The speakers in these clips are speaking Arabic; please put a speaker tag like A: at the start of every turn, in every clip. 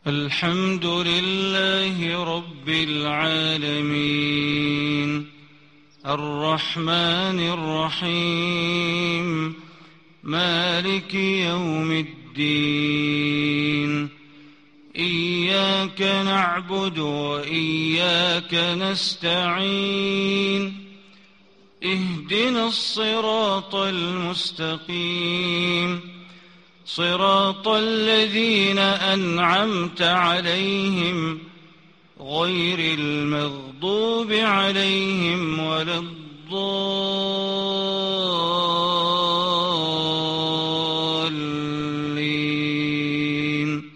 A: الحمد لله رب العالمين الرحمن الرحيم مالك يوم الدين إياك نعبد وإياك نستعين اهدنا الصراط المستقيم صراط الذين أنعمت عليهم غير المغضوب عليهم ولا الضالين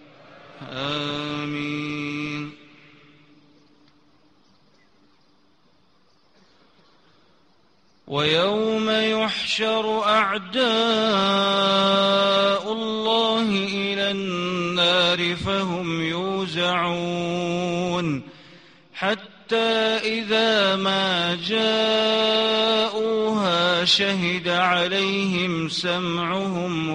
A: آمين. ويوم يحشر أعداء الله إلى النار فهم يوزعون حتى إذا ما جاءوها شهد عليهم سمعهم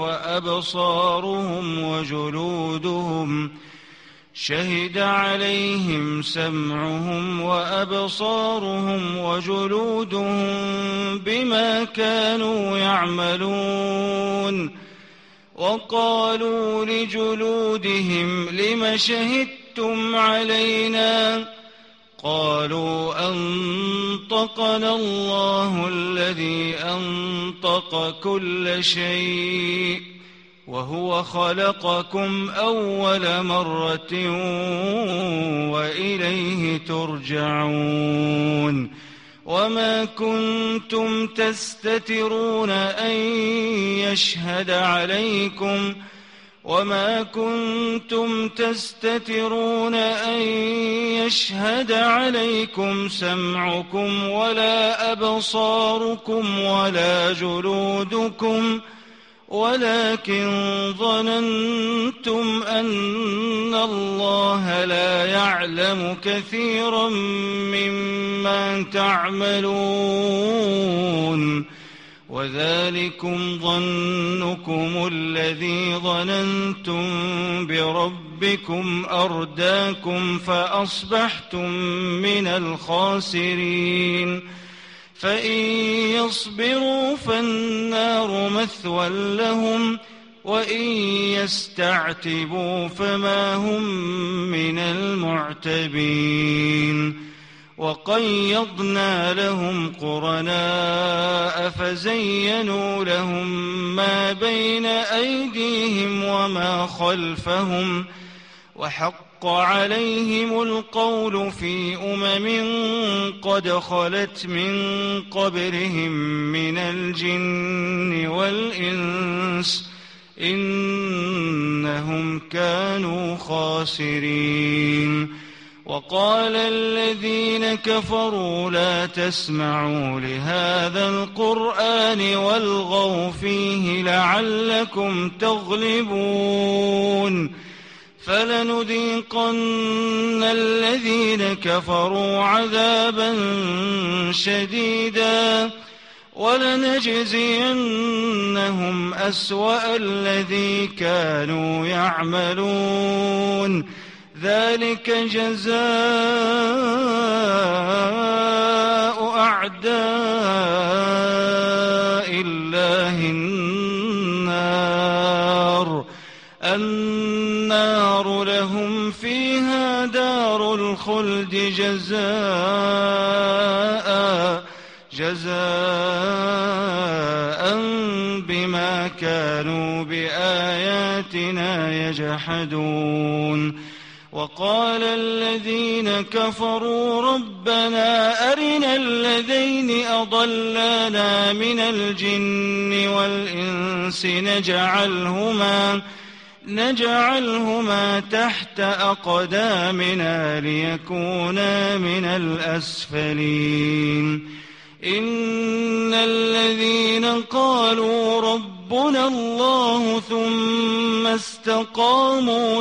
A: وأبصارهم وجلودهم بما كانوا يعملون. وقالوا لجلودهم لم شهدتم علينا قالوا أنطقنا الله الذي أنطق كل شيء وهو خلقكم أول مرة وإليه ترجعون. وما كنتم تستترون أن يشهد عليكم سمعكم ولا أبصاركم ولا جلودكم ولكن ظننتم أن الله لا يعلم كثيرا مما تعملون. وذلكم ظنكم الذي ظننتم بربكم أرداكم فأصبحتم من الخاسرين. فإن يصبروا فالنار مثوى لهم وإن يستعتبوا فما هم من المعتبين. وقيضنا لهم قرناء فزينوا لهم ما بين أيديهم وما خلفهم وحق عليهم القول في قد خلت من قبلهم من الجن والإنس إنهم كانوا خاسرين. وقال الذين كفروا لا تسمعوا لهذا القرآن والغوا فيه لعلكم تغلبون. فلنذيقن الذين كفروا عذابا شديدا ولنجزينهم أسوأ الذي كانوا يعملون. ذلك جزاء أعداء الله النار لهم فيها دار الخلد جزاء بما كانوا بآياتنا يجحدون. وقال الذين كفروا ربنا أرنا الذين أضلانا من الجن والإنس نجعلهما تحت أقدامنا ليكونا من الأسفلين. إن الذين قالوا ربنا الله ثم استقاموا